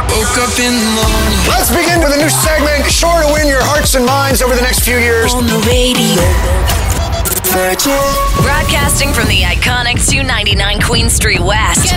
Woke up in the morning. Let's begin with a new segment, sure to win your hearts and minds over the next few years. On the radio. Virgin. Broadcasting from the iconic 299 Queen Street West.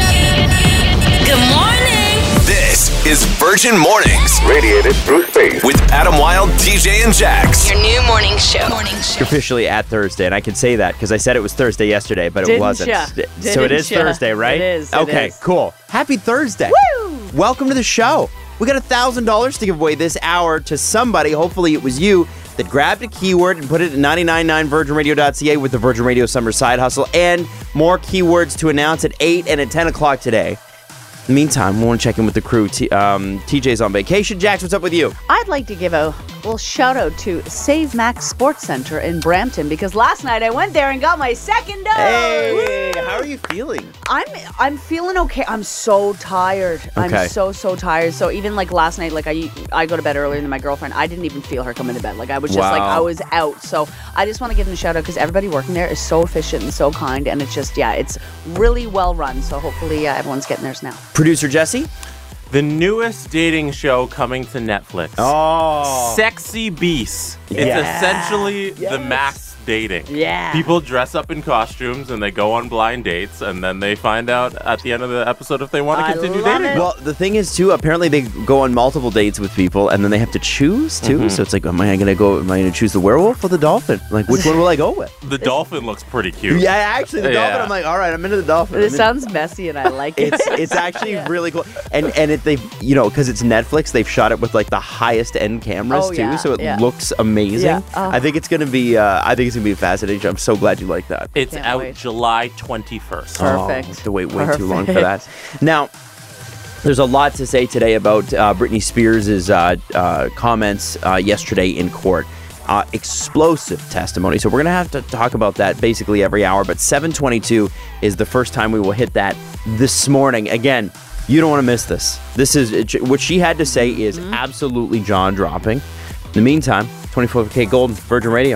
Good morning. This is Virgin Mornings. Radiated through space. With Adam Wilde, TJ, and Jax. Your new morning show. You're officially at Thursday, and I can say that because I said it was Thursday yesterday, but it wasn't. So it is Thursday, right? It is. Okay, cool. Happy Thursday. Woo! Welcome to the show. We got $1,000 to give away this hour to somebody. Hopefully it was you that grabbed a keyword and put it at 999virginradio.ca with the Virgin Radio Summer Side Hustle, and more keywords to announce at 8 and at 10 o'clock today. In the meantime, we want to check in with the crew. TJ's on vacation. Jax, what's up with you? I'd like to give a little shout out to Save Max Sports Center in Brampton because last night I went there and got my second dose. Hey, how are you feeling? I'm feeling okay. I'm so tired. Okay. I'm so tired. So even like last night, like I go to bed earlier than my girlfriend. I didn't even feel her coming to bed. Like I was just like I was out. So I just want to give them a shout out because everybody working there is so efficient and so kind, and it's just it's really well run. So hopefully everyone's getting theirs now. Producer Jesse? The newest dating show coming to Netflix. Oh. Sexy Beasts. It's essentially the mass dating. Yeah. People dress up in costumes and they go on blind dates, and then they find out at the end of the episode if they want to continue love dating. it. Well, the thing is, too, apparently they go on multiple dates with people, and then they have to choose, too. So it's like, am I going to choose the werewolf or the dolphin? Like, which one will I go with? The dolphin looks pretty cute. Yeah, actually, the dolphin, I'm like, all right, I'm into the dolphin. This sounds messy and I like it. It's actually really cool. And they've, because it's Netflix, they've shot it with, like, the highest end cameras, too, so it looks amazing. Yeah. I think it's going to be, fascinating. I'm so glad you like that. It's Can't out wait. July 21st. Perfect. Oh, I have to wait way too long for that. Now, there's a lot to say today about Britney Spears' comments yesterday in court. Explosive testimony. So we're going to have to talk about that basically every hour. But 7:22 is the first time we will hit that this morning. Again, you don't want to miss this. This is what she had to say is absolutely jaw-dropping. In the meantime, 24K Gold, Virgin Radio.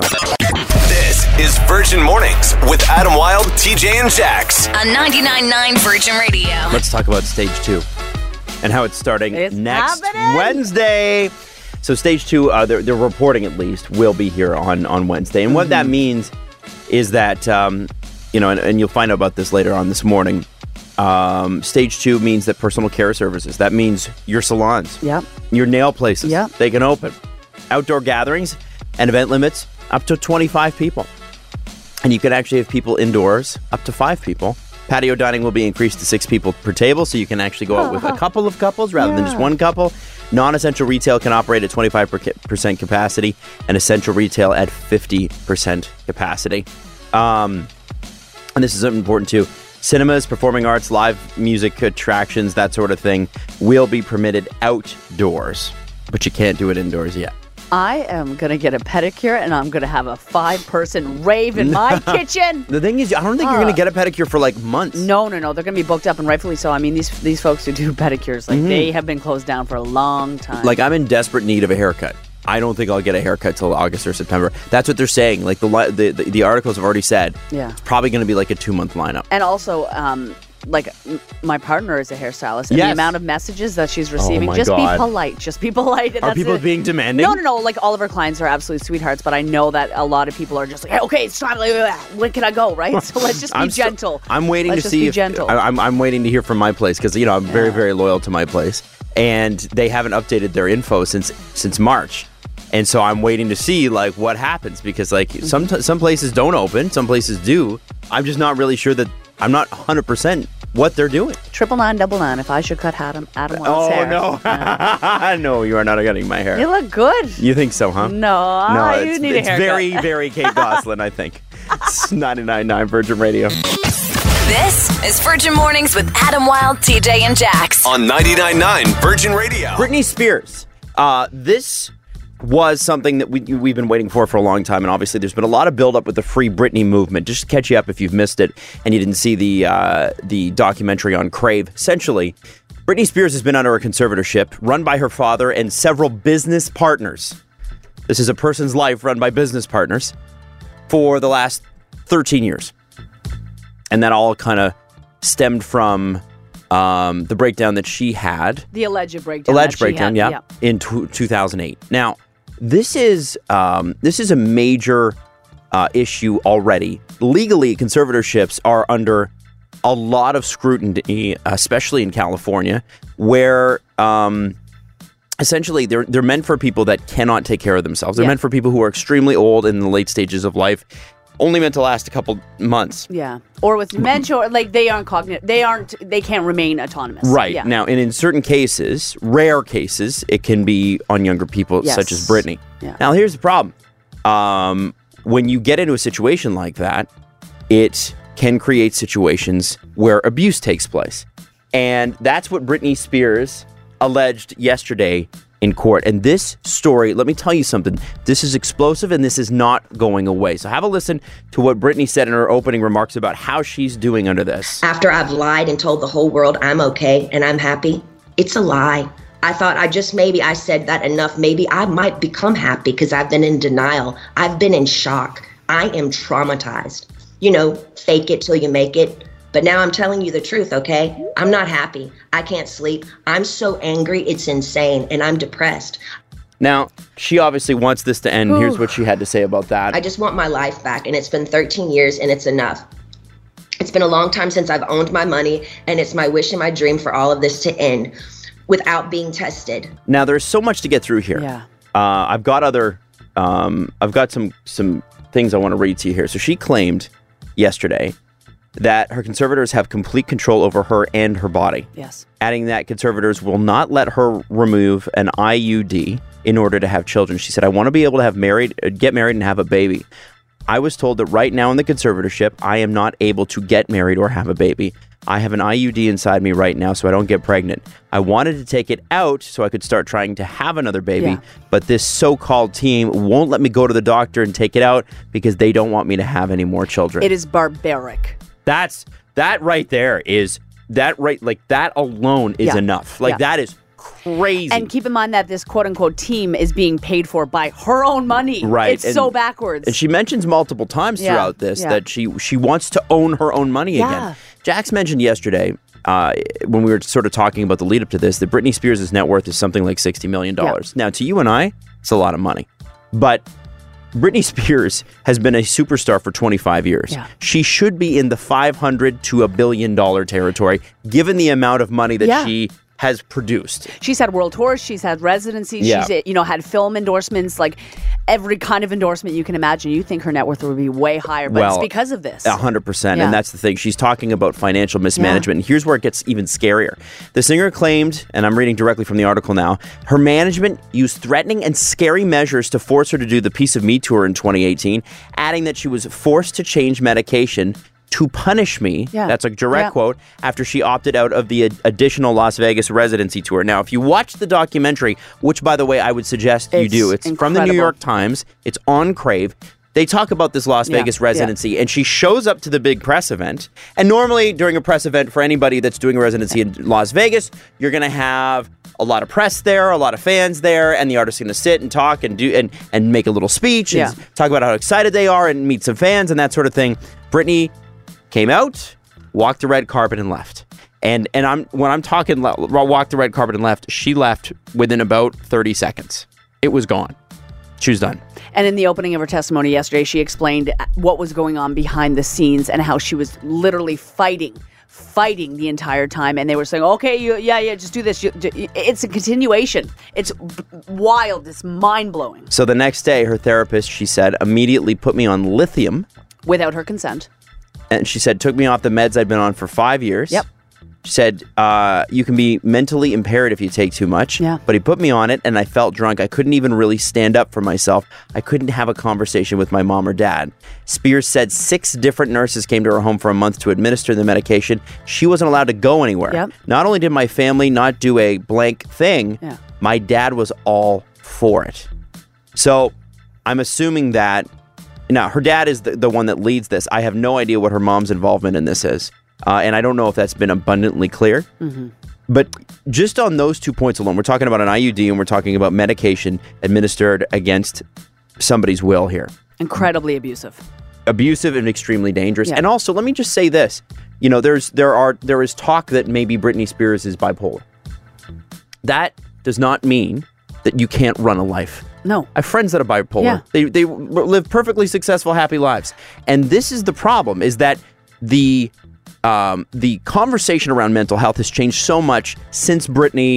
This is Virgin Mornings with Adam Wilde, TJ, and Jax. On 99.9 Virgin Radio. Let's talk about Stage 2 and how it's starting It's next happening. Wednesday. So Stage 2, they're reporting at least, will be here on Wednesday. And what that means is that, and you'll find out about this later on this morning, Stage 2 means that personal care services, that means your salons, your nail places, they can open. Outdoor gatherings and event limits up to 25 people. And you can actually have people indoors, up to 5 people. Patio dining will be increased to 6 people per table, so you can actually go out with a couple of couples rather than just one couple. Non-essential retail can operate at 25% capacity, and essential retail at 50% capacity. And this is important too. Cinemas, performing arts, live music attractions, that sort of thing will be permitted outdoors, but you can't do it indoors yet. I am going to get a pedicure and I'm going to have a 5-person rave in my kitchen. The thing is, I don't think you're going to get a pedicure for like months. No. They're going to be booked up, and rightfully so. I mean, these folks who do pedicures, like they have been closed down for a long time. Like, I'm in desperate need of a haircut. I don't think I'll get a haircut till August or September. That's what they're saying. Like, the articles have already said. Yeah. It's probably going to be like a 2-month lineup. And also, my partner is a hairstylist, and the amount of messages that she's receiving, my just God. be polite. Just be polite. Are people being demanding? No. Like, all of our clients are absolute sweethearts, but I know that a lot of people are just like, hey, okay, it's time. When can I go, right? So let's just be gentle. I'm waiting Let's to just see be if gentle. I'm waiting to hear from my place because I'm very, very loyal to my place, and they haven't updated their info since March. And so I'm waiting to see like what happens because like some places don't open, some places do. I'm just not really sure that I'm not 100% what they're doing. 999 if I should cut Adam Wild's hair. Oh no, no, you are not getting my hair. You look good. You think so, huh? No, you need a it's haircut. very, very Kate Gosselin, I think. It's 99.9 Virgin Radio. This is Virgin Mornings with Adam Wilde, TJ, and Jax. On 99.9 Virgin Radio. Britney Spears. This was something that we've been waiting for a long time, and obviously there's been a lot of build-up with the Free Britney movement. Just to catch you up if you've missed it and you didn't see the documentary on Crave. Essentially, Britney Spears has been under a conservatorship run by her father and several business partners. This is a person's life run by business partners for the last 13 years. And that all kind of stemmed from the breakdown that she had. The alleged breakdown. Alleged breakdown, yeah. In 2008. Now, this is a major issue already. Legally, conservatorships are under a lot of scrutiny, especially in California, where essentially they're meant for people that cannot take care of themselves. They're meant for people who are extremely old in the late stages of life, only meant to last a couple months. Yeah. Or with dementia, or like they aren't cognitive. They can't remain autonomous. Right. Yeah. Now, and in certain cases, rare cases, it can be on younger people, such as Brittany. Yeah. Now, here's the problem. When you get into a situation like that, it can create situations where abuse takes place. And that's what Britney Spears alleged yesterday in court. And this story, let me tell you something, this is explosive and this is not going away. So have a listen to what Britney said in her opening remarks about how she's doing under this. After I've lied and told the whole world I'm okay and I'm happy, it's a lie. I thought I said that enough. Maybe I might become happy because I've been in denial. I've been in shock. I am traumatized. Fake it till you make it. But now I'm telling you the truth, okay? I'm not happy. I can't sleep. I'm so angry, it's insane, and I'm depressed. Now, she obviously wants this to end. Here's what she had to say about that. I just want my life back, and it's been 13 years, and it's enough. It's been a long time since I've owned my money, and it's my wish and my dream for all of this to end without being tested. Now, there's so much to get through here. Yeah. I've got some things I want to read to you here. So she claimed yesterday that her conservators have complete control over her and her body. Yes. Adding that conservators will not let her remove an IUD in order to have children. She said, I want to be able to get married and have a baby. I was told that right now in the conservatorship, I am not able to get married or have a baby. I have an IUD inside me right now so I don't get pregnant. I wanted to take it out so I could start trying to have another baby, but this so-called team won't let me go to the doctor and take it out because they don't want me to have any more children. It is barbaric. That right there is, that alone is enough. That is crazy. And keep in mind that this quote-unquote team is being paid for by her own money. Right. It's so backwards. And she mentions multiple times throughout this that she wants to own her own money again. Jax mentioned yesterday, when we were sort of talking about the lead up to this, that Britney Spears' net worth is something like $60 million. Now, to you and I, it's a lot of money. But Britney Spears has been a superstar for 25 years. Yeah. She should be in the $500 to $1 billion territory, given the amount of money that she has produced. She's had world tours. She's had residencies. She's had film endorsements, like every kind of endorsement you can imagine. You think her net worth would be way higher, but it's because of this. 100%. And that's the thing. She's talking about financial mismanagement. And here's where it gets even scarier. The singer claimed, and I'm reading directly from the article now, her management used threatening and scary measures to force her to do the Piece of Me tour in 2018, adding that she was forced to change medication to punish me, that's a direct quote, after she opted out of the additional Las Vegas residency tour. Now, if you watch the documentary, which, by the way, I would suggest you do. It's incredible. From the New York Times. It's on Crave. They talk about this Las Vegas residency, and she shows up to the big press event. And normally, during a press event, for anybody that's doing a residency in Las Vegas, you're going to have a lot of press there, a lot of fans there, and the artist's going to sit and talk and do and make a little speech and talk about how excited they are and meet some fans and that sort of thing. Britney came out, walked the red carpet, and left. And when I'm talking walked the red carpet and left, she left within about 30 seconds. It was gone. She was done. And in the opening of her testimony yesterday, she explained what was going on behind the scenes and how she was literally fighting the entire time. And they were saying, okay, just do this. It's a continuation. It's wild. It's mind-blowing. So the next day, her therapist, she said, immediately put me on lithium. Without her consent. And she said, took me off the meds I'd been on for 5 years. Yep. She said, you can be mentally impaired if you take too much. Yeah. But he put me on it and I felt drunk. I couldn't even really stand up for myself. I couldn't have a conversation with my mom or dad. Spears said 6 different nurses came to her home for a month to administer the medication. She wasn't allowed to go anywhere. Yep. Not only did my family not do a blank thing, my dad was all for it. So I'm assuming that now, her dad is the one that leads this. I have no idea what her mom's involvement in this is. And I don't know if that's been abundantly clear. Mm-hmm. But just on those 2 points alone, we're talking about an IUD and we're talking about medication administered against somebody's will here. Incredibly abusive. Abusive and extremely dangerous. Yeah. And also, let me just say this. there is talk that maybe Britney Spears is bipolar. That does not mean that you can't run a life. No. I have friends that are bipolar. Yeah. They live perfectly successful, happy lives. And this is the problem, is that the conversation around mental health has changed so much since Britney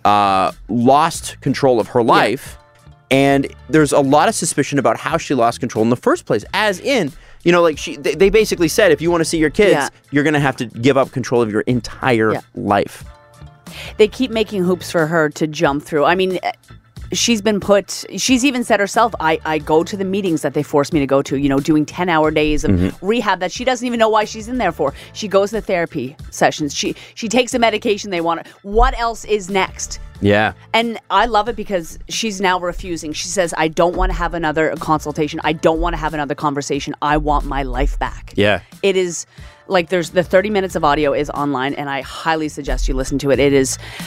lost control of her life. And there's a lot of suspicion about how she lost control in the first place. As in, they basically said, if you want to see your kids, you're going to have to give up control of your entire life. They keep making hoops for her to jump through. I mean, she's even said herself, I go to the meetings that they force me to go to, doing 10-hour days of rehab that she doesn't even know why she's in there for. She goes to therapy sessions. She takes the medication they want. What else is next? Yeah. And I love it because she's now refusing. She says, I don't want to have another consultation. I don't want to have another conversation. I want my life back. Yeah. It is like there's the 30 minutes of audio is online, and I highly suggest you listen to it. It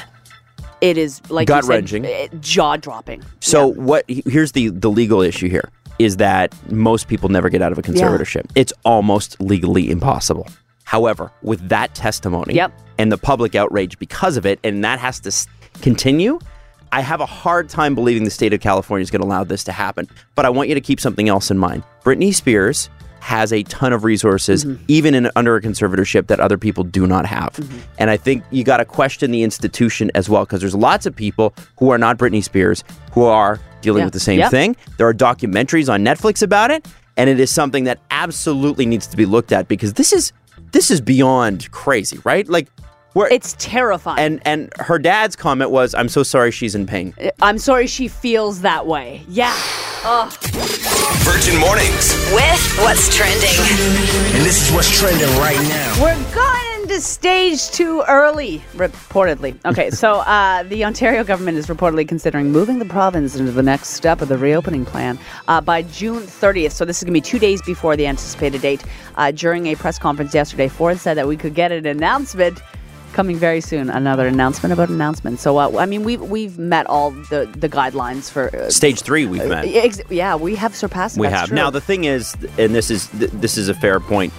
is like gut-wrenching, jaw-dropping. So here's the legal issue here, is that most people never get out of a conservatorship. It's almost legally impossible. However, with that testimony and the public outrage because of it, and that has to continue, I have a hard time believing the state of California is going to allow this to happen. But I want you to keep something else in mind. Britney Spears has a ton of resources, even under a conservatorship, that other people do not have. And I think you got to question the institution as well, because there's lots of people who are not Britney Spears who are dealing with the same thing. There are documentaries on Netflix about it, and it is something that absolutely needs to be looked at, because this is beyond crazy, right? Like, it's terrifying. And her dad's comment was, I'm so sorry she's in pain. I'm sorry she feels that way. Yeah. Ugh. Virgin Mornings with What's Trending. And this is what's trending right now. We're going into stage 2 early, reportedly. Okay, so the Ontario government is reportedly considering moving the province into the next step of the reopening plan by June 30th. So this is going to be 2 days before the anticipated date. During a press conference yesterday, Ford said that we could get an announcement coming very soon. Another announcement about announcements. So, I mean, we've met all the guidelines for stage 3. We've met. Yeah, we have surpassed. We have. True. Now the thing is, and this is a fair point.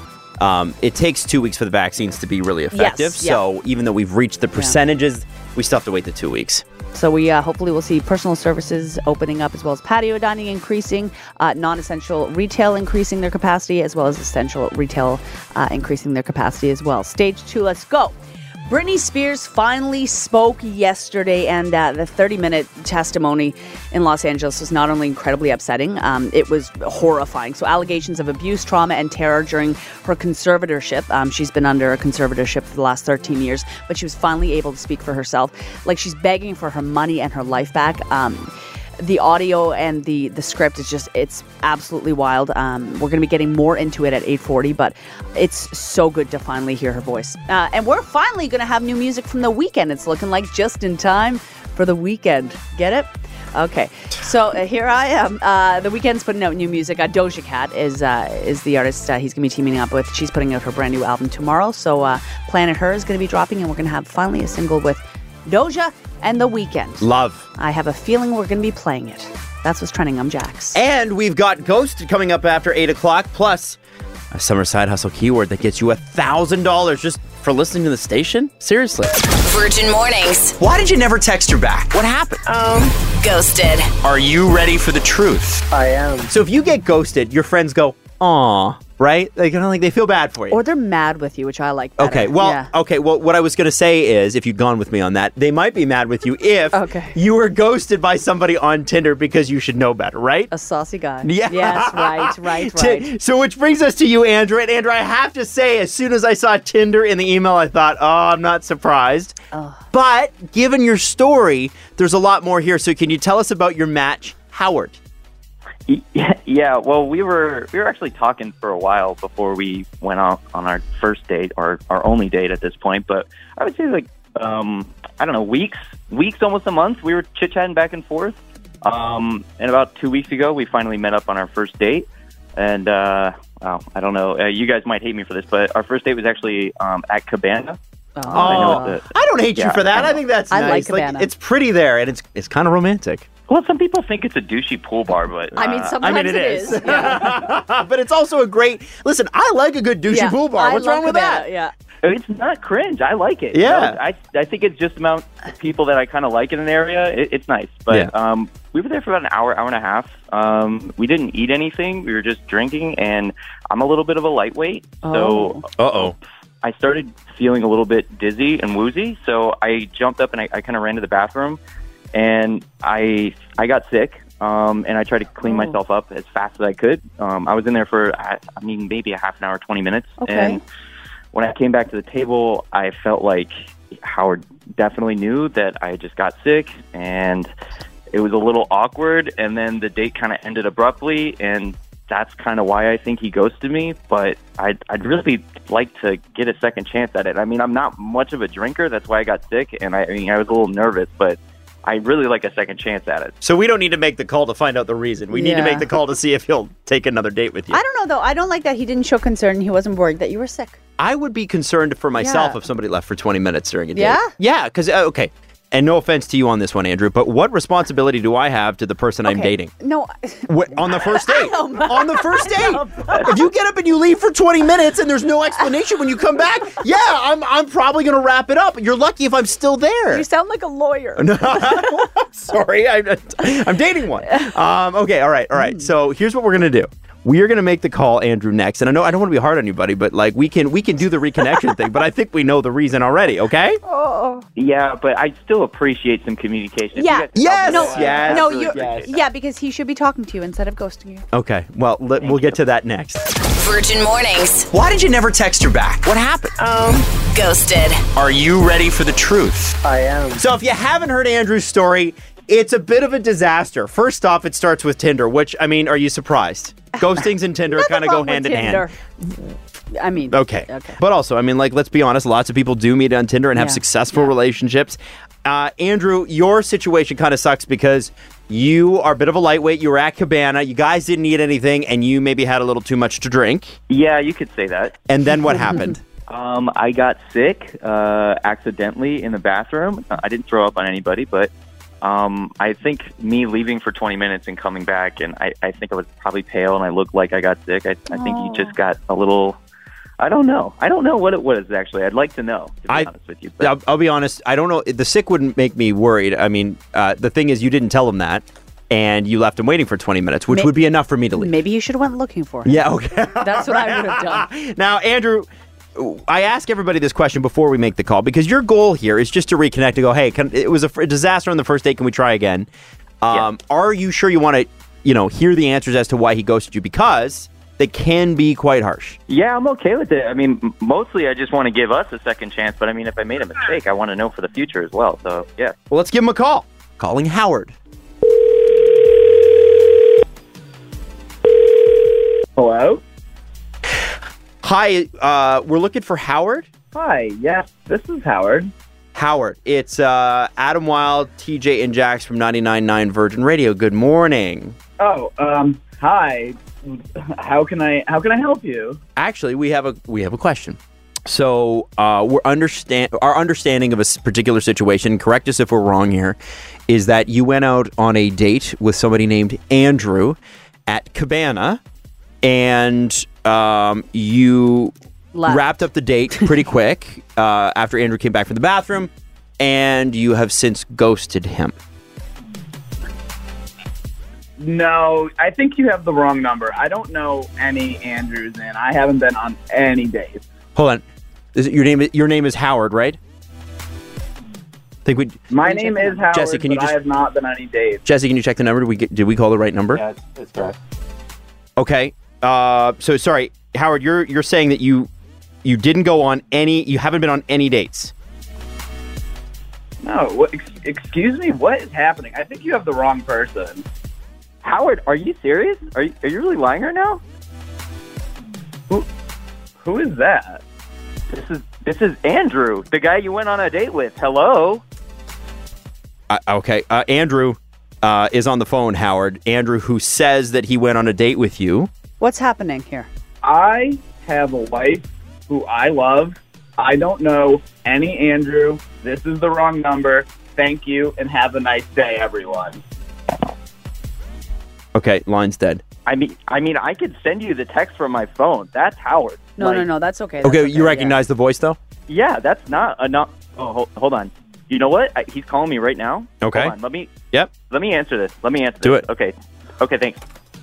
It takes 2 weeks for the vaccines to be really effective. Yes, so even though we've reached the percentages, we still have to wait the 2 weeks. So we hopefully will see personal services opening up, as well as patio dining increasing, non-essential retail increasing their capacity, as well as essential retail increasing their capacity as well. Stage 2, let's go. Britney Spears finally spoke yesterday, and the 30-minute testimony in Los Angeles was not only incredibly upsetting, it was horrifying. So allegations of abuse, trauma, and terror during her conservatorship. She's been under a conservatorship for the last 13 years, but she was finally able to speak for herself. Like, she's begging for her money and her life back. The audio and the script is it's absolutely wild. We're going to be getting more into it at 8:40, but it's so good to finally hear her voice. And we're finally going to have new music from The Weeknd. It's looking like just in time for The Weeknd. Get it? Okay. So here I am. The Weeknd's putting out new music. Doja Cat is the artist he's going to be teaming up with. She's putting out her brand new album tomorrow. So Planet Her is going to be dropping, and we're going to have finally a single with Doja and The Weeknd. Love. I have a feeling we're going to be playing it. That's what's trending. I'm Jax. And we've got Ghosted coming up after 8 o'clock, plus a summer side hustle keyword that gets you $1,000 just for listening to the station? Seriously. Virgin Mornings. Why did you never text her back? What happened? Ghosted. Are you ready for the truth? I am. So if you get ghosted, your friends go, aw, right? Like, they feel bad for you. Or they're mad with you, which I like better. Okay, well, what I was going to say is, if you'd gone with me on that, they might be mad with you if you were ghosted by somebody on Tinder because you should know better, right? A saucy guy. Yeah. Yes, right. So which brings us to you, Andrew. And Andrew, I have to say, as soon as I saw Tinder in the email, I thought, I'm not surprised. But given your story, there's a lot more here. So can you tell us about your match, Howard? Yeah, well, we were actually talking for a while before we went out on our first date, or our only date at this point. But I would say, like, I don't know, weeks, almost a month. We were chit-chatting back and forth. And about 2 weeks ago, we finally met up on our first date. And, I don't know, you guys might hate me for this, but our first date was actually at Cabana. I don't hate you for that. I think that's nice. I like Cabana. It's pretty there, and it's kind of romantic. Well, some people think it's a douchey pool bar, but I mean, sometimes it is. Yeah. But it's also a great... Listen, I like a good douchey pool bar. What's wrong with that? Yeah. It's not cringe. I like it. Yeah. I think it's just the amount of people that I kind of like in an area. It's nice. But we were there for about an hour and a half. We didn't eat anything. We were just drinking, and I'm a little bit of a lightweight. So I started feeling a little bit dizzy and woozy. So I jumped up and I kind of ran to the bathroom, and I got sick. And I tried to clean myself up as fast as I could. I was in there for, maybe a half an hour, 20 minutes. Okay. And when I came back to the table, I felt like Howard definitely knew that I just got sick, and it was a little awkward, and then the date kind of ended abruptly, and that's kind of why I think he ghosted me, but I'd really like to get a second chance at it. I mean, I'm not much of a drinker, that's why I got sick, and I was a little nervous, but I really like a second chance at it. So we don't need to make the call to find out the reason. We need to make the call to see if he'll take another date with you. I don't know, though. I don't like that he didn't show concern. He wasn't worried that you were sick. I would be concerned for myself if somebody left for 20 minutes during a date. Yeah? Yeah, because, okay, and no offense to you on this one, Andrew, but what responsibility do I have to the person I'm dating? No. On the first date? On the first date? If you get up and you leave for 20 minutes and there's no explanation when you come back, I'm probably going to wrap it up. You're lucky if I'm still there. You sound like a lawyer. Sorry, I'm dating one. Okay, all right. So here's what we're going to do. We are going to make the call, Andrew, next. And I know I don't want to be hard on you, buddy, but like we can do the reconnection thing. But I think we know the reason already. Okay? Yeah, but I still appreciate some communication. Yeah. Yes. Because he should be talking to you instead of ghosting you. Okay. Well, we'll get to that next. Virgin Mornings. Why did you never text her back? What happened? Ghosted. Are you ready for the truth? I am. So if you haven't heard Andrew's story, it's a bit of a disaster. First off, it starts with Tinder, which, I mean, are you surprised? Ghostings and Tinder kind of go hand in hand. I mean, okay. But also, I mean, like, let's be honest, lots of people do meet on Tinder and have successful relationships. Andrew, your situation kind of sucks because you are a bit of a lightweight. You were at Cabana. You guys didn't eat anything, and you maybe had a little too much to drink. Yeah, you could say that. And then what happened? I got sick accidentally in the bathroom. I didn't throw up on anybody, but I think me leaving for 20 minutes and coming back, and I think I was probably pale and I looked like I got sick. I think you just got a little... I don't know what it was, actually. I'd like to know, to be honest with you. But I'll be honest. I don't know. The sick wouldn't make me worried. I mean, the thing is, you didn't tell him that, and you left him waiting for 20 minutes, which would be enough for me to leave. Maybe you should have went looking for him. Yeah, okay. That's what I would have done. Now, Andrew, I ask everybody this question before we make the call, because your goal here is just to reconnect and go, hey, it was a disaster on the first date. Can we try again? Are you sure you want to, hear the answers as to why he ghosted you? Because they can be quite harsh. Yeah, I'm okay with it. I mean, mostly I just want to give us a second chance, but I mean, if I made a mistake, I want to know for the future as well. So, yeah. Well, let's give him a call. Calling Howard. Hello? Hi, we're looking for Howard. Hi, yes, this is Howard. Howard, it's Adam Wilde, TJ, and Jax from 99.9 Virgin Radio. Good morning. Oh, hi. How can I help you? Actually, we have a question. So, our understanding of a particular situation, correct us if we're wrong here, is that you went out on a date with somebody named Andrew at Cabana, and you wrapped up the date pretty quick after Andrew came back from the bathroom, and you have since ghosted him. No, I think you have the wrong number. I don't know any Andrews, and I haven't been on any dates. Hold on. Your name is Howard, right? My name is Howard, Jesse, but I have not been on any dates. Jesse, can you check the number? Did we call the right number? Yeah, it's correct. Okay. So sorry, Howard, you're saying that you didn't go on you haven't been on any dates. No, excuse me, what is happening? I think you have the wrong person. Howard, are you serious? Are you really lying right now? Who is that? This is Andrew, the guy you went on a date with. Hello? Okay, Andrew is on the phone, Howard. Andrew, who says that he went on a date with you. What's happening here? I have a wife who I love. I don't know any Andrew. This is the wrong number. Thank you, and have a nice day, everyone. Okay, line's dead. I mean, I could send you the text from my phone. That's Howard. No, that's okay. Okay, you recognize the voice though? Yeah, that's not enough. Oh, hold on. You know what? He's calling me right now. Okay. Hold on. Let me answer this. Do it. Okay, thanks.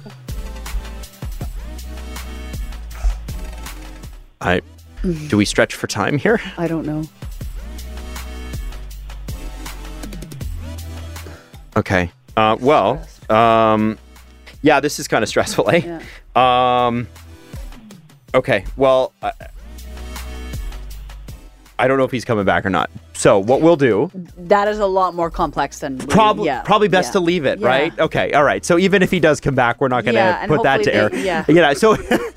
Do we stretch for time here? I don't know. Okay. Yeah, this is kind of stressful, eh? Yeah. Okay. Well, I don't know if he's coming back or not. So what we'll do... That is a lot more complex than... Probably best to leave it, right? Okay, all right. So even if he does come back, we're not going to put that to air. So...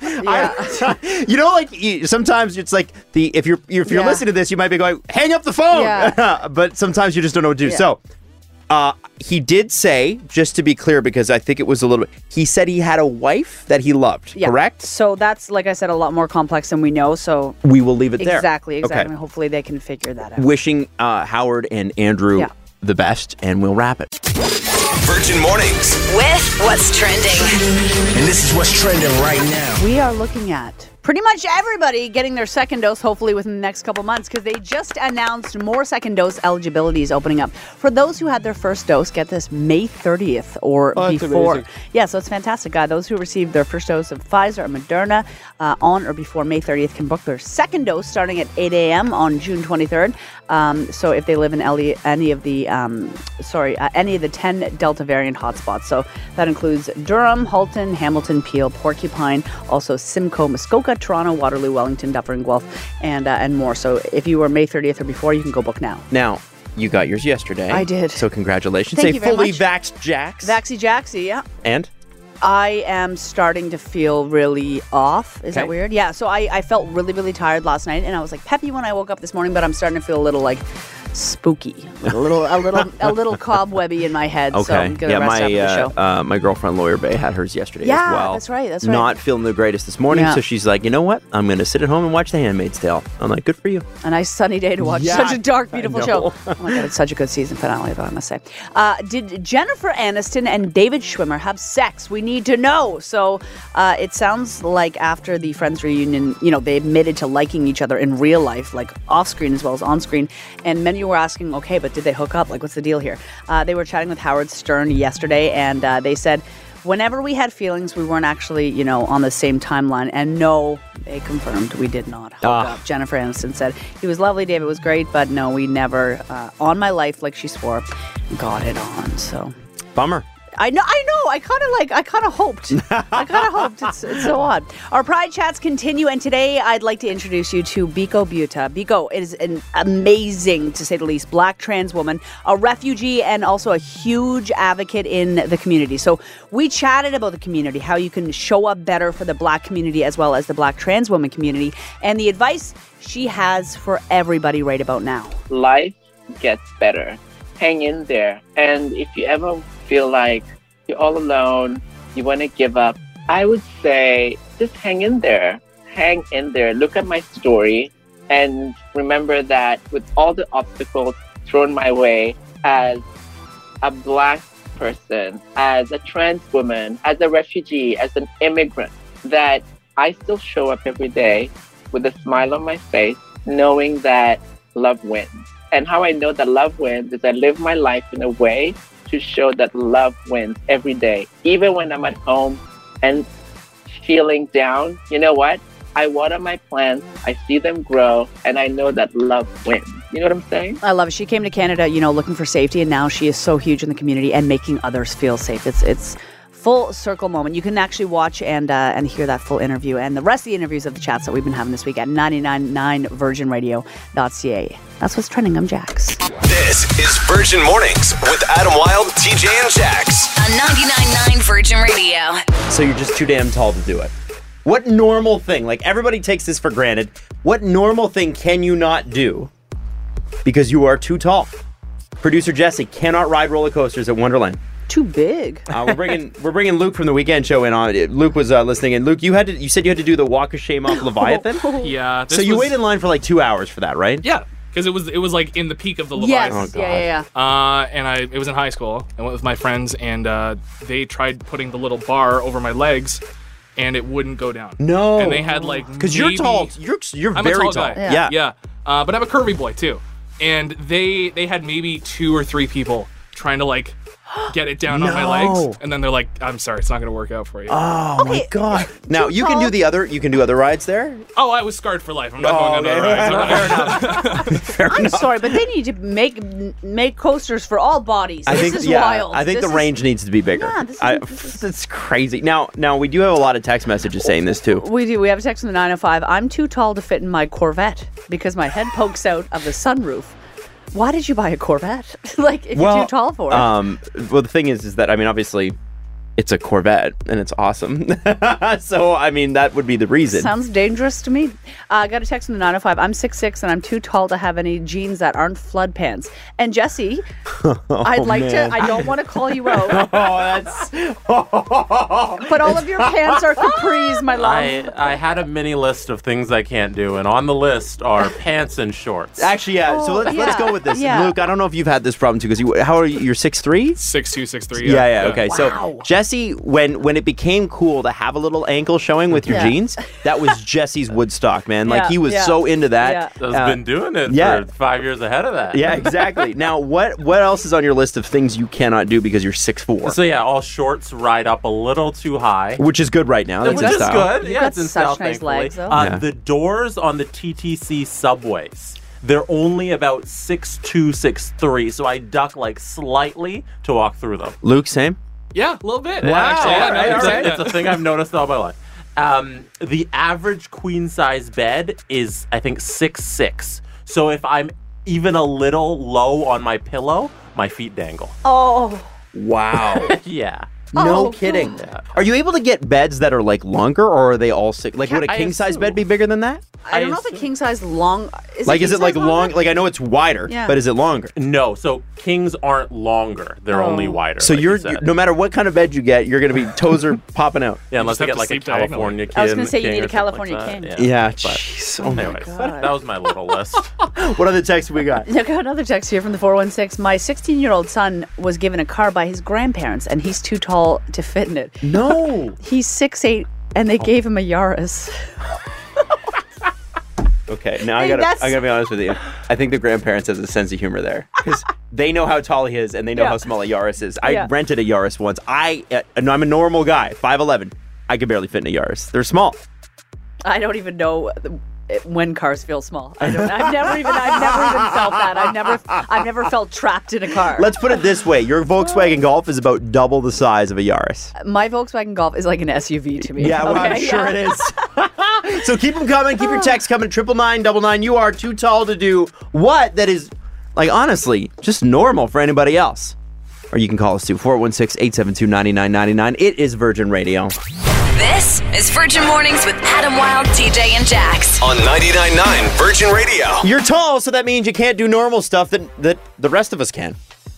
sometimes it's like if you're listening to this, you might be going, hang up the phone. Yeah. But sometimes you just don't know what to do. Yeah. So he did say, just to be clear, because I think it was a little bit, he said he had a wife that he loved, correct? So that's, like I said, a lot more complex than we know. So we will leave it there. Exactly. Okay. Hopefully they can figure that out. Wishing Howard and Andrew the best, and we'll wrap it. Virgin Mornings with What's Trending. And this is what's trending right now. We are looking at pretty much everybody getting their second dose, hopefully within the next couple months, because they just announced more second dose eligibility is opening up. For those who had their first dose, get this, May 30th or before. Amazing. Yeah, so it's fantastic. Those who received their first dose of Pfizer or Moderna on or before May 30th can book their second dose starting at 8 a.m. on June 23rd. So if they live in any of the 10 Delta variant hotspots. So that includes Durham, Halton, Hamilton, Peel, Porcupine, also Simcoe, Muskoka, Toronto, Waterloo, Wellington, Dufferin, Guelph, and more. So if you were May 30th or before, you can go book now. Now, you got yours yesterday. I did. So congratulations. Thank you very fully much. vaxxed Jax. Vaxxy Jaxy, yeah. And? I am starting to feel really off. Is that weird? Yeah, so I felt really, really tired last night, and I was like peppy when I woke up this morning, but I'm starting to feel a little like spooky, a little cobwebby in my head. Okay. So I'm gonna rest after the show. My girlfriend Lawyer Bay had hers yesterday as well. That's right. Not feeling the greatest this morning, so she's like, you know what? I'm going to sit at home and watch The Handmaid's Tale. I'm like, good for you. A nice sunny day to watch such a dark, beautiful show. Oh my God, it's such a good season finale, though, I must say. Did Jennifer Aniston and David Schwimmer have sex? We need to know. So it sounds like after the Friends reunion, they admitted to liking each other in real life, like off screen as well as on screen. And many were asking, okay, but did they hook up? Like, what's the deal here? They were chatting with Howard Stern yesterday, and they said, whenever we had feelings, we weren't actually, on the same timeline. And no, they confirmed we did not hook up. Jennifer Aniston said, he was lovely, David was great, but no, we never, on my life, like she swore, got it on. So, bummer. I know. I kind of hoped. It's so odd. Our Pride Chats continue, and today I'd like to introduce you to Biko Buta. Biko is an amazing, to say the least, Black trans woman, a refugee, and also a huge advocate in the community. So we chatted about the community, how you can show up better for the Black community as well as the Black trans woman community, and the advice she has for everybody right about now. Life gets better. Hang in there. And if you ever feel like you're all alone, you want to give up, I would say just hang in there. Hang in there. Look at my story and remember that with all the obstacles thrown my way as a Black person, as a trans woman, as a refugee, as an immigrant, that I still show up every day with a smile on my face, knowing that love wins. And how I know that love wins is I live my life in a way to show that love wins every day. Even when I'm at home and feeling down, you know what? I water my plants, I see them grow, and I know that love wins. You know what I'm saying? I love it. She came to Canada, looking for safety, and now she is so huge in the community and making others feel safe. It's full circle moment. You can actually watch and hear that full interview and the rest of the interviews of the chats that we've been having this week at 999virginradio.ca. That's what's trending. I'm Jax. This is Virgin Mornings with Adam Wilde, TJ, and Jax. On 99.9 Virgin Radio. So you're just too damn tall to do it. What normal thing, like everybody takes this for granted, what normal thing can you not do because you are too tall? Producer Jesse cannot ride roller coasters at Wonderland. Too big. We're bringing Luke from the Weekend Show in on it. Luke was listening, and Luke, you said you had to do the walk of shame off Leviathan. Yeah. So you waited in line for like 2 hours for that, right? Yeah. because it was like in the peak of the Yes, Leviathan. yeah. And it was in high school. I went with my friends, and they tried putting the little bar over my legs, and it wouldn't go down. No. And they had like because you're tall. You're I'm very a tall tall. guy. Yeah. But I'm a curvy boy too, and they had maybe 2 or 3 people trying to like get it down on my legs, and then they're like, "I'm sorry, it's not going to work out for you." Oh my god! Now you can do the other. You can do other rides there. Oh, I was scarred for life. I'm not going on other rides. I'm sorry, but they need to make coasters for all bodies. This is wild. I think the range needs to be bigger. Yeah, that's crazy. Now we do have a lot of text messages saying this too. We do. We have a text from the 905. I'm too tall to fit in my Corvette because my head pokes out of the sunroof. Why did you buy a Corvette? Like, if you're too tall for it. Well, the thing is that, I mean, obviously, it's a Corvette, and it's awesome. So, I mean, that would be the reason. Sounds dangerous to me. I got a text from the 905. I'm 6'6", and I'm too tall to have any jeans that aren't flood pants. And Jesse, I'd like to, I don't want to call you out. But all of your pants are capris, my love. I had a mini list of things I can't do, and on the list are pants and shorts. Actually, yeah. So let's go with this. Yeah. Luke, I don't know if you've had this problem too, because how are you? You're 6'3"? 6'2", 6'3". Yeah. Okay. Wow. So Jesse, when it became cool to have a little ankle showing with your jeans, that was Jesse's Woodstock, man. Like he was so into that. I've been doing it for 5 years ahead of that. Yeah, exactly. Now, what else is on your list of things you cannot do because you're 6'4"? So yeah, all shorts ride up a little too high, which is good right now. That's which in is style. good. Yeah, it's in style, nice thankfully. legs, though. The doors on the TTC subways, they're only about 6'2", 6'3", so I duck like slightly to walk through them. Luke, same? Yeah, a little bit. Wow. Actually, It's a thing I've noticed all my life. The average queen size bed is, I think, 6'6". So if I'm even a little low on my pillow, my feet dangle. Oh. Wow. Yeah. No kidding. Are you able to get beds that are like longer, or are they all six? Like, would a king size bed be bigger than that? I don't know if a king size long. Is it like long? Like, I know it's wider, but is it longer? No. So kings aren't longer; they're only wider. So like you're you no matter what kind of bed you get, you're going to be toes are popping out. Yeah, unless you get like a California king. I was going to say you need a or something California like king. that. Yeah. But Jeez. Oh my anyways, God. that was my little list. What other texts we got? I got another text here from the 416. My 16-year-old son was given a car by his grandparents, and he's too tall to fit in it. No. He's 6'8", and they gave him a Yaris. Okay, now I gotta be honest with you. I think the grandparents has a sense of humor there because they know how tall he is and they know how small a Yaris is. I rented a Yaris once. I'm a normal guy, 5'11". I could barely fit in a Yaris. They're small. I don't even know when cars feel small. I've never even felt that. I've never felt trapped in a car. Let's put it this way: your Volkswagen Golf is about double the size of a Yaris. My Volkswagen Golf is like an SUV to me. Yeah, well, I'm sure it is. So keep them coming. Keep your texts coming. 99999. You are too tall to do what that is, like, honestly, just normal for anybody else. Or you can call us too, 416-872-9999. It is Virgin Radio. This is Virgin Mornings with Adam Wilde, TJ, and Jax. On 99.9 Virgin Radio. You're tall, so that means you can't do normal stuff that the rest of us can.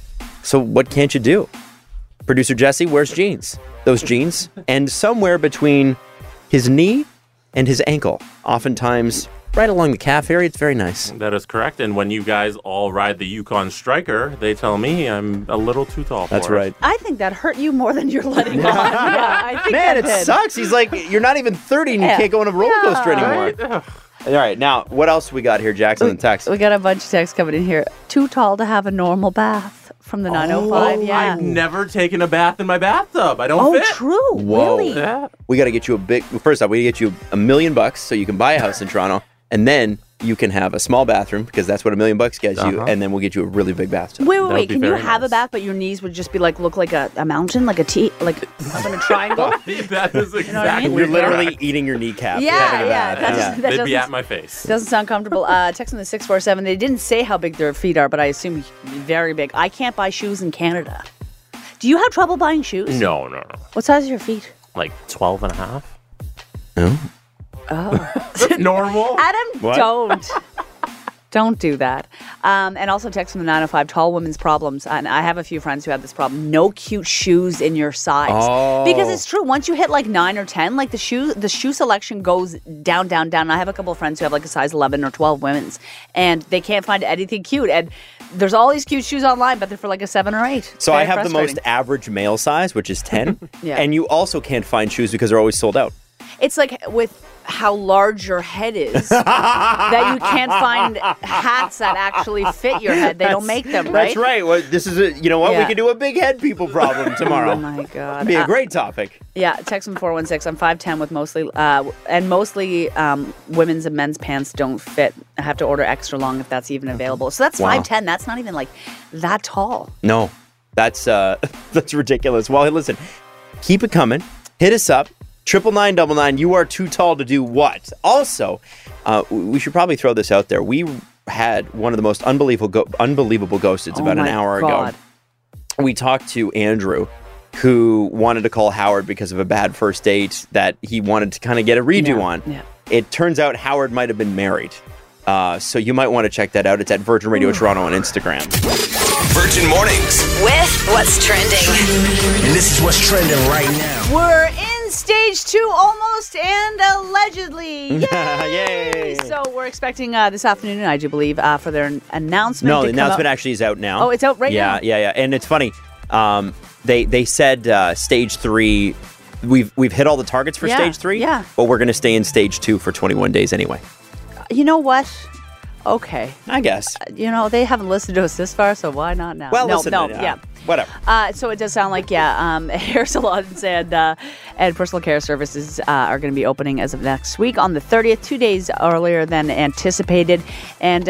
So what can't you do? Producer Jesse wears jeans. Those jeans, and somewhere between his knee and his ankle, oftentimes right along the calf area. It's very nice. That is correct. And when you guys all ride the Yukon Striker, they tell me I'm a little too tall for That's it. right. I think that hurt you more than you're letting on. Yeah, I think Man, that it did. sucks. He's like, you're not even 30 and you can't go on a roller coaster anymore. All right, now, what else we got here, Jackson, in text? We got a bunch of texts coming in here. Too tall to have a normal bath from the 905. Yeah. I've never taken a bath in my bathtub. I don't fit. True. Whoa. Really? Yeah. We got to get you first off, we got to get you $1 million so you can buy a house in Toronto, and then you can have a small bathroom because that's what $1 million gets you, and then we'll get you a really big bathtub. Wait. Can you have a bath, but your knees would just be look like a mountain, like a T, like up in a triangle? That is exactly You're literally eating your kneecap. Yeah, having a yeah, bath. that They'd be doesn't- at my face. Doesn't sound comfortable. Text on the 647. They didn't say how big their feet are, but I assume very big. I can't buy shoes in Canada. Do you have trouble buying shoes? No. What size are your feet? Like 12 and a half. No. Oh. That's normal. Adam, What? don't. Don't do that. And also text from the 905, tall women's problems. And I have a few friends who have this problem. No cute shoes in your size. Oh. Because it's true. Once you hit like 9 or 10, like the shoe selection goes down, down, down. I have a couple of friends who have like a size 11 or 12 women's. And they can't find anything cute. And there's all these cute shoes online, but they're for like a 7 or 8. So I have the most average male size, which is 10. Yeah. And you also can't find shoes because they're always sold out. It's like with how large your head is that you can't find hats that actually fit your head. They don't make them, right? That's right. Well, this is we could do a big head people problem tomorrow. Oh my God. It'd be a great topic. Yeah, text from 416. I'm 5'10" with mostly women's and men's pants don't fit. I have to order extra long if that's even available. So that's 5'10". That's not even like that tall. No, that's ridiculous. Well, hey, listen, keep it coming. Hit us up. 999. You are too tall to do what? Also, we should probably throw this out there. We had one of the most unbelievable ghosts about an hour ago. We talked to Andrew, who wanted to call Howard because of a bad first date that he wanted to kind of get a redo on. Yeah. It turns out Howard might have been married. So you might want to check that out. It's at Virgin Radio Toronto on Instagram. Virgin Mornings. With What's Trending. And this is what's trending right now. We're in stage 2 almost and allegedly. Yay! Yay! So we're expecting this afternoon, I do believe, for their announcement. No, the announcement actually is out now. Oh, it's out right now? Yeah. And it's funny. They said stage 3, we've hit all the targets for stage 3. Yeah. But we're going to stay in stage 2 for 21 days anyway. You know what? Okay. I guess. They haven't listened to us this far, so why not now? Well, yeah. Whatever. So it does sound like, hair salons and personal care services are going to be opening as of next week on the 30th, 2 days earlier than anticipated. And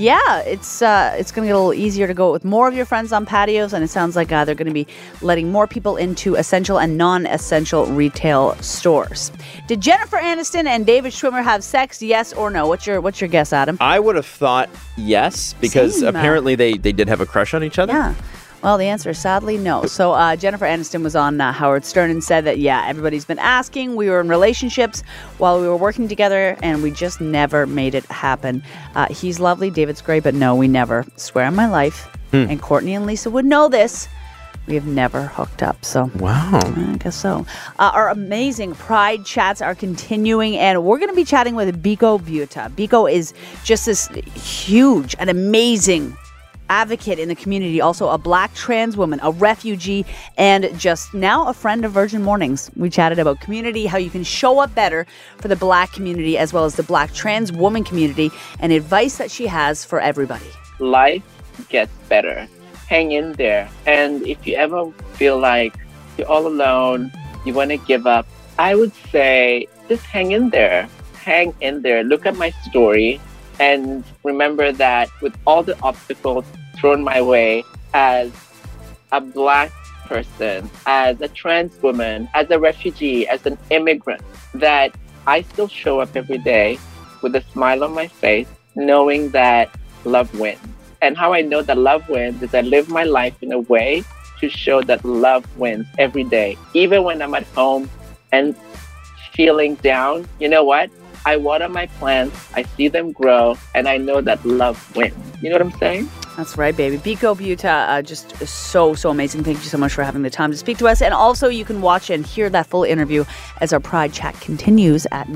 it's going to get a little easier to go with more of your friends on patios. And it sounds like they're going to be letting more people into essential and non-essential retail stores. Did Jennifer Aniston and David Schwimmer have sex? Yes or no? What's your guess, Adam? I would have thought yes, because apparently they did have a crush on each other. Yeah. Well, the answer is sadly no. So Jennifer Aniston was on Howard Stern and said that, everybody's been asking. We were in relationships while we were working together, and we just never made it happen. He's lovely. David's great, but no, we never. Swear on my life. And Courtney and Lisa would know this. We have never hooked up. So wow, I guess so. Our amazing Pride chats are continuing, and we're going to be chatting with Biko Buta. Biko is just this huge and amazing advocate in the community, also a Black trans woman, a refugee, and just now a friend of Virgin Mornings. We chatted about community, how you can show up better for the Black community as well as the Black trans woman community, and advice that she has for everybody. Life gets better. Hang in there. And if you ever feel like you're all alone, you want to give up, I would say just hang in there. Hang in there. Look at my story. And remember that with all the obstacles thrown my way as a Black person, as a trans woman, as a refugee, as an immigrant, that I still show up every day with a smile on my face, knowing that love wins. And how I know that love wins is I live my life in a way to show that love wins every day. Even when I'm at home and feeling down, you know what? I water my plants, I see them grow, and I know that love wins. You know what I'm saying? That's right, baby. Biko Buta, just so amazing. Thank you so much for having the time to speak to us. And also, you can watch and hear that full interview as our Pride chat continues at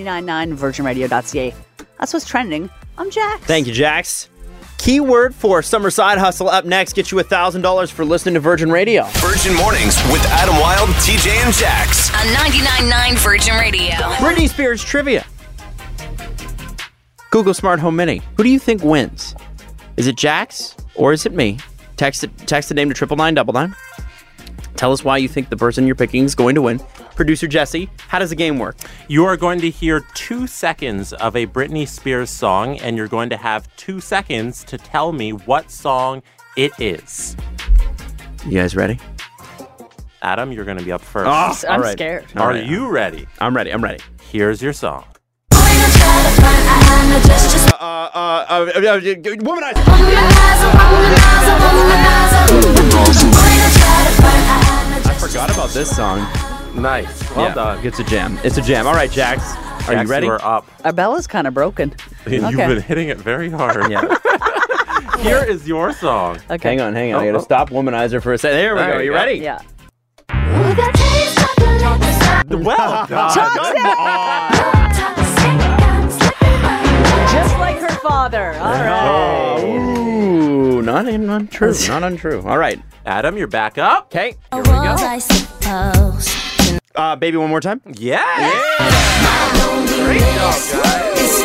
999virginradio.ca. That's what's trending. I'm Jax. Thank you, Jax. Keyword for Summer Side Hustle up next. Get you $1,000 for listening to Virgin Radio. Virgin Mornings with Adam Wilde, TJ, and Jax. On 99.9 Virgin Radio. Britney Spears trivia. Google Smart Home Mini. Who do you think wins? Is it Jax or is it me? Text the name to 99999. Tell us why you think the person you're picking is going to win. Producer Jesse, how does the game work? You are going to hear 2 seconds of a Britney Spears song, and you're going to have 2 seconds to tell me what song it is. You guys ready? Adam, you're going to be up first. Oh, I'm scared. Are you ready? I'm ready. Here's your song. Womanizer. I forgot about this song. Nice. Well done. It's a jam. All right, Jax. Are you ready? You are up. Our bell is kind of broken. You've been hitting it very hard. Yeah. Here is your song. Okay. Hang on. I gotta stop Womanizer for a second. There we go. You ready? Yeah. Well done. Just like her father. All right. Ooh, not untrue. Not untrue. All right. Adam, you're back up. Okay. Here we go. Baby, one more time. Yeah. Great job, guys.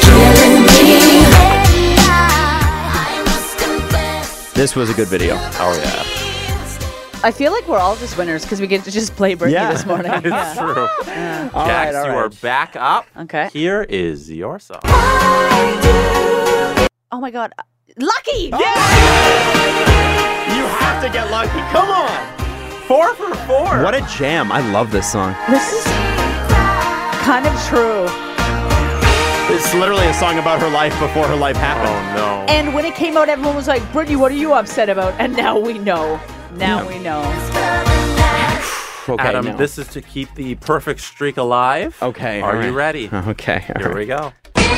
This was a good video. Oh, yeah. I feel like we're all just winners because we get to just play Britney this morning. It's true. Yeah. Jax, you are back up. Okay. Here is your song. Oh my God. Lucky! You have to get lucky. Come on. 4 for 4. What a jam. I love this song. This is kind of true. It's literally a song about her life before her life happened. Oh, no. And when it came out, everyone was like, Britney, what are you upset about? And now we know. Now we know. Okay, Adam, now. this is to keep the perfect streak alive. Okay. Are all you right. ready? Okay. all Here right. we go.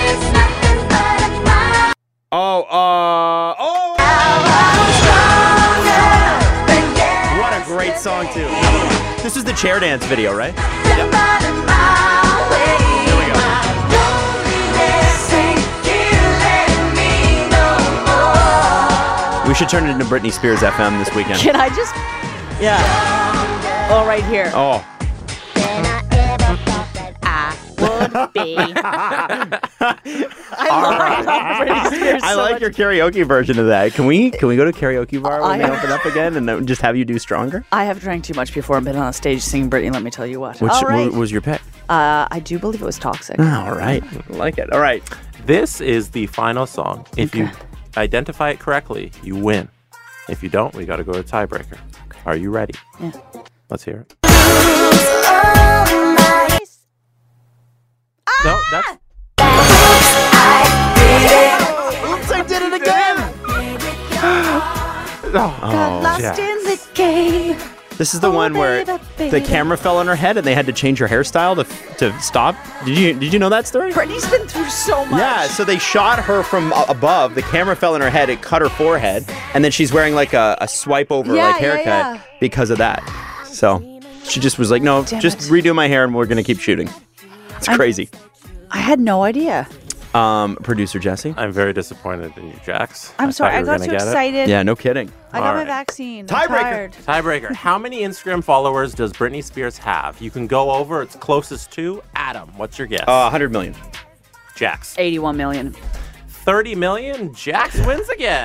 What a great song, too. This is the chair dance video, right? Yep. Here we go. We should turn it into Britney Spears FM this weekend. Can I just... Yeah. Oh, right here. Oh. Would be. I love Britney Spears I so like much. your karaoke version of that. Can we go to karaoke bar when they open up again and then just have you do Stronger? I have drank too much before and been on a stage singing Britney, let me tell you what. Which All right. was your pick? I do believe it was Toxic. All right. I like it. All right. This is the final song. If you identify it correctly, you win. If you don't, we got to go to tiebreaker. Are you ready? Yeah. Let's hear it. No, that's... Oops, I did it again. Lost in the game. This is the one where the camera fell on her head and they had to change her hairstyle to stop. Did you know that story? Britney's been through so much. Yeah, so they shot her from above. The camera fell on her head. It cut her forehead, and then she's wearing like a swipe over haircut because of that. So she just was like, "No, just redo my hair, and we're gonna keep shooting." It's crazy. I had no idea. Producer Jesse. I'm very disappointed in you, Jax. I'm sorry. I thought you were got gonna too get it. excited. Yeah, no kidding. I got All my right. vaccine. Tiebreaker. I'm tired. Tiebreaker. How many Instagram followers does Britney Spears have? You can go over. It's closest to Adam. What's your guess? 100 million. Jax. 81 million. 30 million. Jax wins again.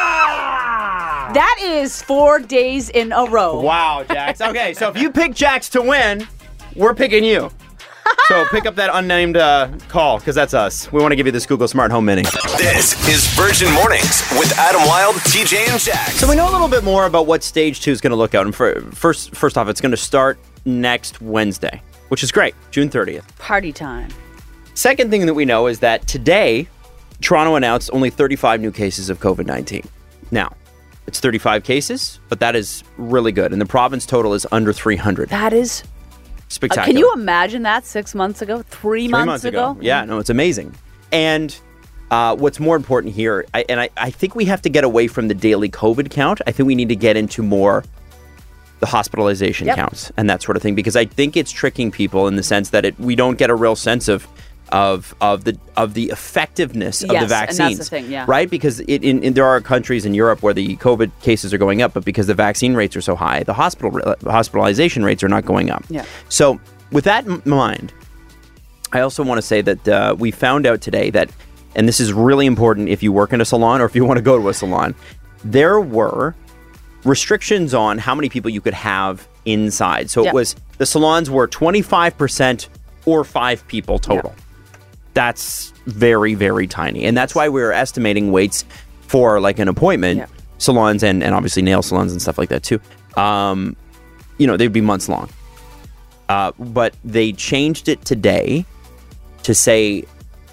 That is 4 days in a row. Wow, Jax. Okay, so if you pick Jax to win, we're picking you. So pick up that unnamed call, because that's us. We want to give you this Google Smart Home Mini. This is Virgin Mornings with Adam Wilde, TJ, and Jax. So we know a little bit more about what Stage 2 is going to look out. And first off, it's going to start next Wednesday, which is great, June 30th. Party time. Second thing that we know is that today, Toronto announced only 35 new cases of COVID-19. Now, it's 35 cases, but that is really good. And the province total is under 300. That is spectacular. Can you imagine that 6 months ago? 3 months ago? Yeah, no, it's amazing. And what's more important here, I think we have to get away from the daily COVID count. I think we need to get into more the hospitalization counts and that sort of thing, because I think it's tricking people in the sense that we don't get a real sense of the effectiveness of the vaccines, and that's the thing, right? Because there are countries in Europe where the COVID cases are going up, but because the vaccine rates are so high, the hospitalization rates are not going up. Yeah. So with that in mind, I also want to say that we found out today that, and this is really important if you work in a salon or if you want to go to a salon, there were restrictions on how many people you could have inside. So it was, the salons were 25% or 5 people total. Yeah. That's very, very tiny. And that's why we're estimating waits for like an appointment, salons and obviously nail salons and stuff like that too. They'd be months long. But they changed it today to say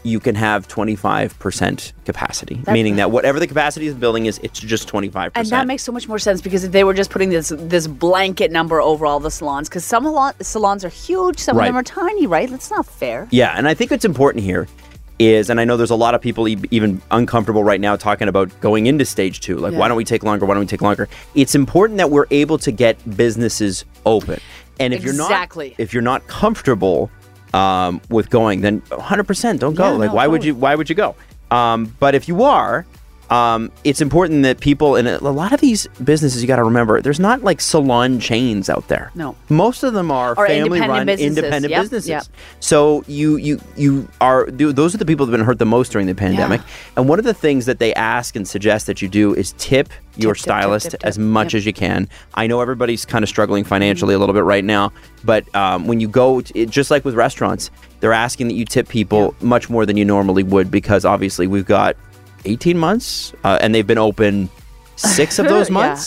you can have 25% capacity, meaning that whatever the capacity of the building is, it's just 25%. And that makes so much more sense because if they were just putting this blanket number over all the salons, because some salons are huge, some of them are tiny, right? That's not fair. Yeah, and I think what's important here is, and I know there's a lot of people even uncomfortable right now talking about going into stage 2. Like, why don't we take longer? Why don't we take longer? It's important that we're able to get businesses open. And if you're not comfortable with going, then 100% don't go. Why would you go? But if you are, it's important that people, and a lot of these businesses, you got to remember, there's not like salon chains out there. No. Most of them are family-run, independent businesses. Yep. So those are the people that have been hurt the most during the pandemic. Yeah. And one of the things that they ask and suggest that you do is tip your stylist as much as you can. I know everybody's kind of struggling financially a little bit right now, but when you go, just like with restaurants, they're asking that you tip people much more than you normally would, because obviously we've got 18 months, and they've been open 6 of those months.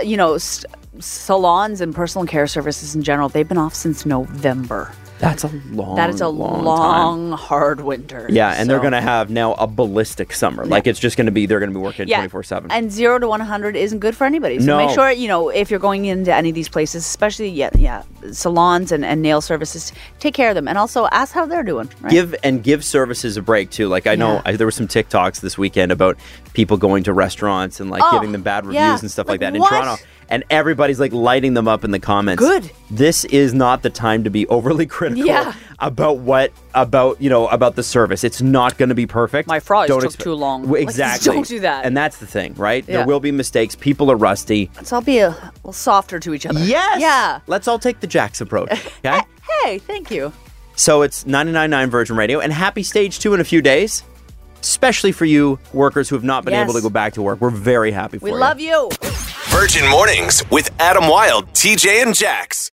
Salons and personal care services in general, they've been off since November. That's a long, That is a long hard winter. Yeah, and they're going to have now a ballistic summer. Yeah. Like, it's just going to be, they're going to be working 24/7. And 0 to 100 isn't good for anybody. So make sure, if you're going into any of these places, especially, salons and nail services, take care of them. And also ask how they're doing. Right? Give services a break, too. Like, I know there were some TikToks this weekend about people going to restaurants and, giving them bad reviews and stuff like that in Toronto. And everybody's lighting them up in the comments. Good. This is not the time to be overly critical about the service. It's not going to be perfect. My fries took too long. Exactly. Don't do that. And that's the thing, right? Yeah. There will be mistakes. People are rusty. Let's all be a little softer to each other. Yes. Yeah. Let's all take the Jax approach. Okay. Hey, thank you. So it's 99.9 Virgin Radio, and happy stage 2 in a few days. Especially for you workers who have not been able to go back to work. We're very happy for you. We love you. Virgin Mornings with Adam Wilde, TJ, and Jax.